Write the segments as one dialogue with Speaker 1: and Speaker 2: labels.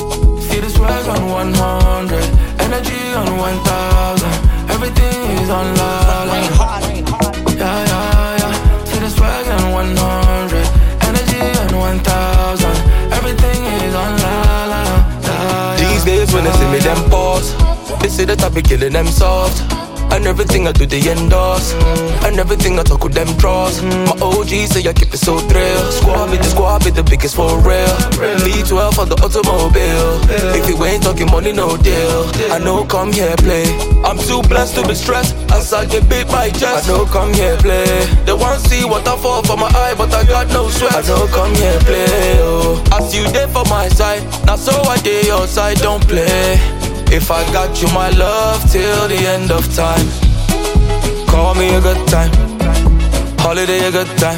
Speaker 1: See the swag on 100, energy on 1000. Everything is on la la. Yeah, yeah, yeah. See the swag on 100, energy on 1000. Everything is on la la la.
Speaker 2: These days when they see me, them pause. They say that I be killing them soft. And everything I do they endorse. And everything I talk with them draws. My OG say I keep it so thrill. Squad be the biggest for real. V12 on the automobile. If you ain't talking money, no deal. I know come here play. I'm too blessed to be stressed as I get beat my chest. I know come here play. They want see what I fall for my eye, but I got no sweat. I know come here play. Oh. As you there for my side, now so I dare your side, don't play. If I got you, my love, till the end of time. Call me a good time. Holiday a good time.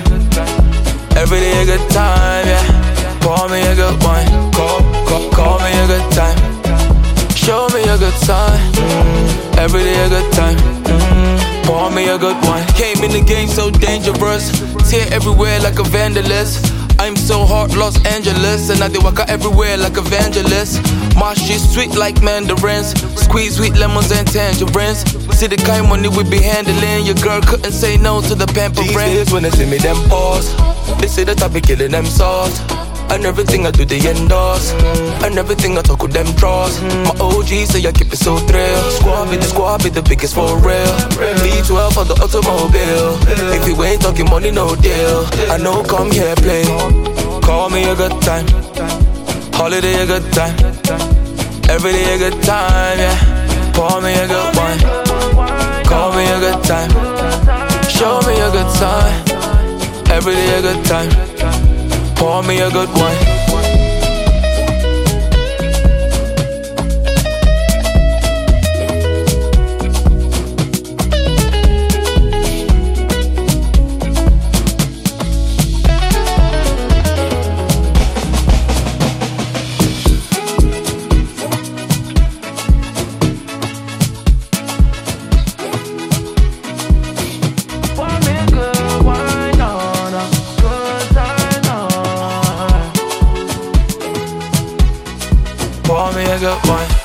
Speaker 2: Every day a good time, yeah. Pour me a good wine. Call me a good time. Show me a good sign. Every day a good time. Pour me a good wine. Came in the game so dangerous. Tear everywhere like a vandalist. I'm so hot, Los Angeles, and I do walk out everywhere like evangelist. My shit sweet like mandarins, squeeze sweet lemons and tangerines. See the kind money we be handling. Your girl couldn't say no to the pampering. These days when they see me, them pause. They say that I be killing them soft. And everything I do they endorse. And everything I talk with them draws. My OG say I keep it so thrill. Squad be the biggest for real. V12 on the automobile. If you ain't talking money, no deal. I know come here play. Call me a good time. Holiday a good time. Every day a good time, yeah. Pour me a good wine. Call me a good time. Show me a good sign. Every day a good time. Pour me a good wine. Pour me a good wine.